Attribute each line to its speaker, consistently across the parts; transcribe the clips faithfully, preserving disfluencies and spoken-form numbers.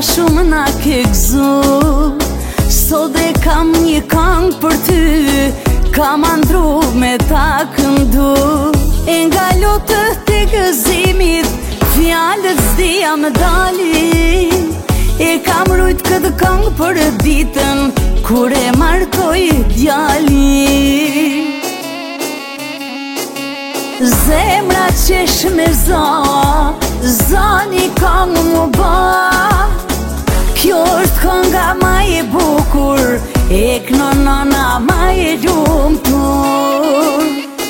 Speaker 1: shumë na ke gëzu. Sot e kam një këngë për ty, kam andru me ta këndu. E nga lotët të gëzimit, fjalët s'dija më dalin. E kam rujt këtë këngë për ditën kur e martoj djalin. Zemra qesh me za, zani këngë më ba. Kjo është kënga ma e bukur, e këno nana ma e lumtur.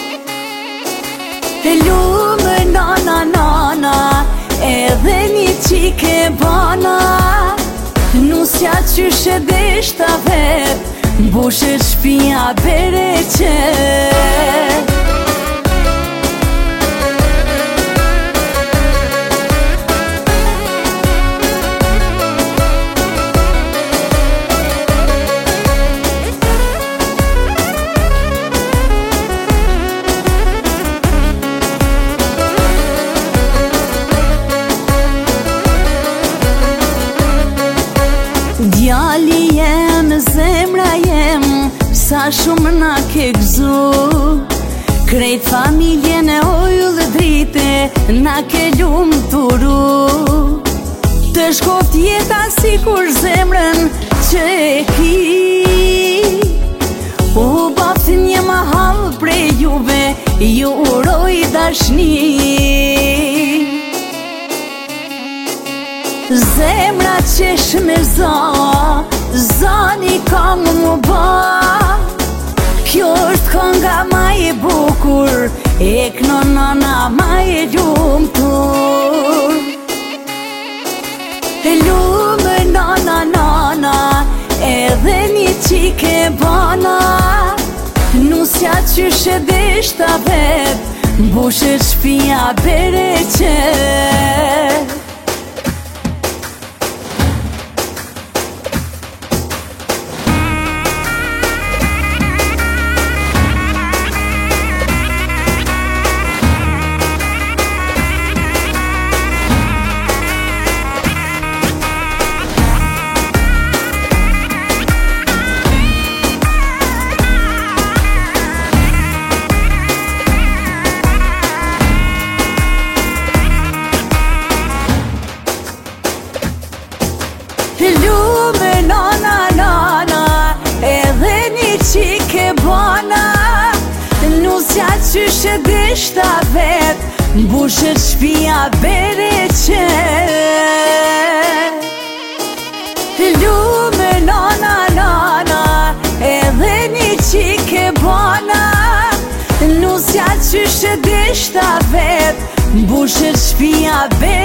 Speaker 1: E lume nana nana, edhe një qike bana. Nusja qyshe deshta vet, mbushet shpia bere qet. Djali jem, zemra jem, sa shumë na ke gëzu. Krejt familjen e oju dhe drite na ke lumturu. Të shkoft jeta si kur zemrën që e ki. U baftin një mahal prej juve, ju uroj dashni. Zemra qesh me za, zani këngë më ba. Kjo është kënga ma e bukur, e këno nana ma e lumtur. E lume nana nana, edhe një qike bana. Nusja qyshe deshta vet, mbushet shpia bere qet. Lume nana nana, edhe një qike bana. Nusja qyshe deshta vet, mbushet shpia bere qet. Lume nana nana, edhe një qike bana. Nusja qyshe deshta vet, mbushet shpia bere qet.